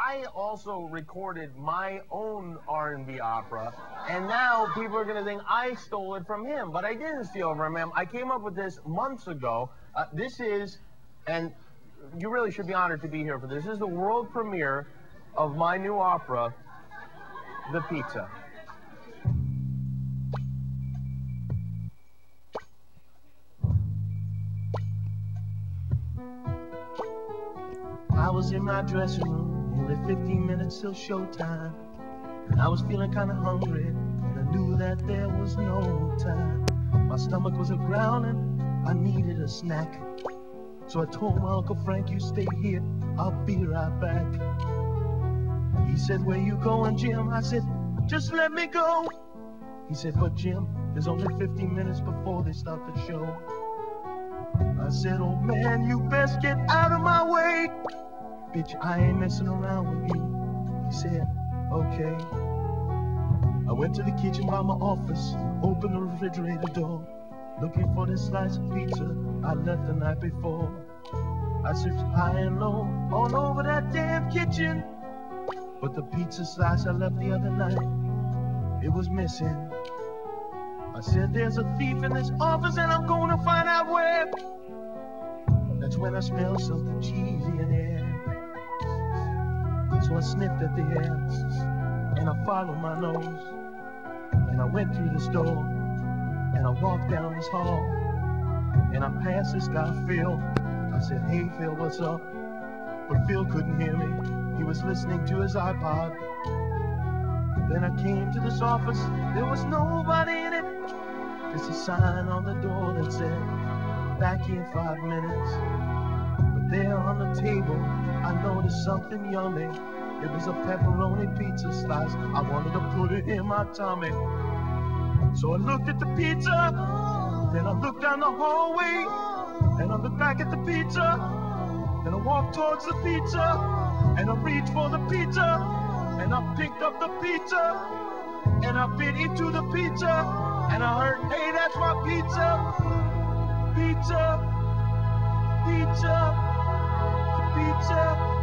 I also recorded my own R&B opera, and now people are going to think I stole it from him, but I didn't steal it from him. I came up with this months ago. This is, and you really should be honored to be here for this. This is the world premiere of my new opera, The Pizza. I was in my dressing room, only 15 minutes till showtime. And I was feeling kind of hungry, and I knew that there was no time. My stomach was a-growling, I needed a snack. So I told my Uncle Frank, you stay here, I'll be right back. He said, where you going, Jim? I said, just let me go. He said, but Jim, there's only 15 minutes before they start the show. I said, oh man, you best get out of my way. Bitch, I ain't messing around with you. He said, okay. I went to the kitchen by my office, opened the refrigerator door, looking for this slice of pizza I left the night before. I searched high and low, all over that damn kitchen, but the pizza slice I left the other night, it was missing. I said, there's a thief in this office and I'm gonna find out where. That's when I smelled something cheesy in the air. So I sniffed at the air, and I followed my nose, and I went through the store, and I walked down this hall, and I passed this guy Phil. I said, hey Phil, what's up? But Phil couldn't hear me, he was listening to his iPod. Then I came to this office, there was nobody in it, just a sign on the door that said, back in 5 minutes. But there on the table, I noticed something yummy. It was a pepperoni pizza slice. I wanted to put it in my tummy. So I looked at the pizza, then I looked down the hallway, and I looked back at the pizza, then I walked towards the pizza, and I reached for the pizza, and I picked up the pizza, and I bit into the pizza, and I heard, hey, that's my pizza, pizza, pizza, pizza.